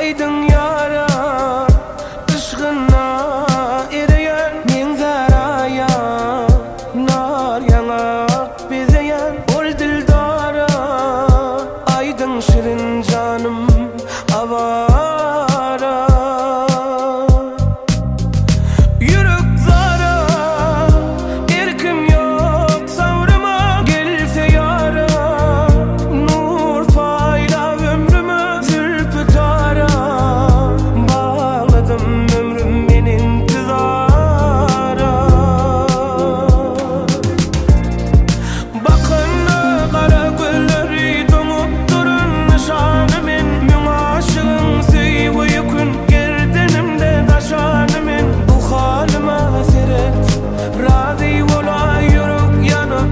aydın yara ışgına ereyen men zaraya nar yanak bezeyen ol dildara aydın şirin canım avara yürek zara erkim yok savrıma gelse yara nur fayda ömrümü zülfü tara bağladım ömrüm men intizara bakın kara gülleri donup durun nişanı men aşığın seyvi kun gerdenimde taşanı men bu halıma seret razı ola yürek yanıp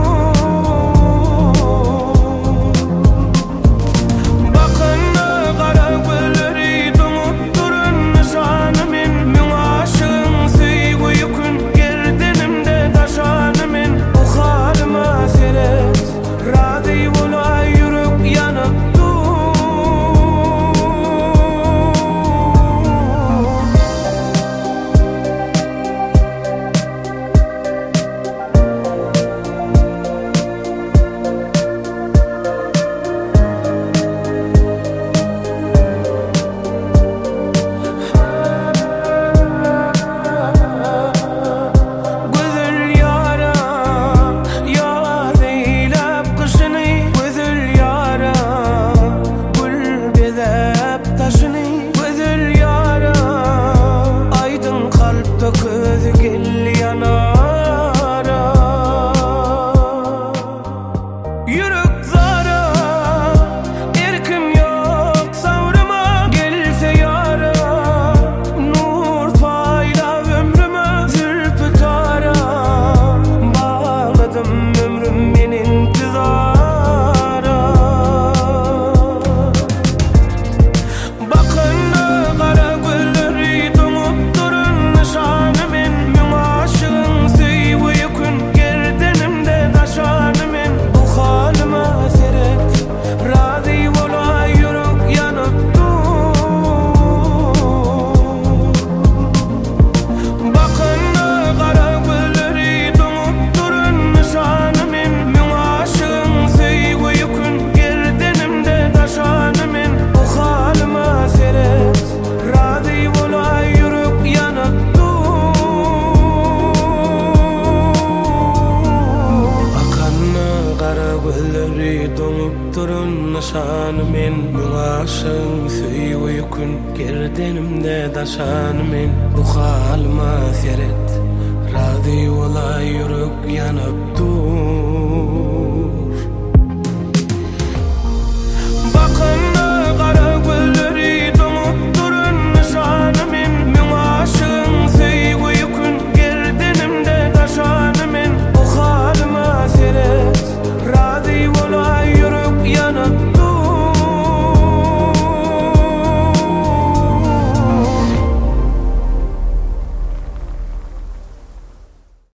bakın kara gülleri donup durun nişanı men aşığın seyvi kun gerdenimde taşanı men bu halıma seret razı ola yürek yanıp Güzel yara yar eylep kışını güzel yara gül bezep taşını güzel yara aydın kalpte gözü gel yanara yürek zara erkim yok savrıma gelse yara nur fayda ömrümü zülfü tara bağladım ömrüm men intizara bakın kara gülleri donup durun nişanı men aşığın seyvi kun gerdenimde taşanı men bu halıma seret razı ola yürek yanıp bakın kara gülleri donup durun nişanı men aşığın seyvi kun gerdenimde taşanı men bu halıma seret razı ola yürek yanıp akan kara gülleri donup durun nişanı men aşığın seyvi kun gerdenimde taşanı men bu halıma seret razı ola yürek yanıp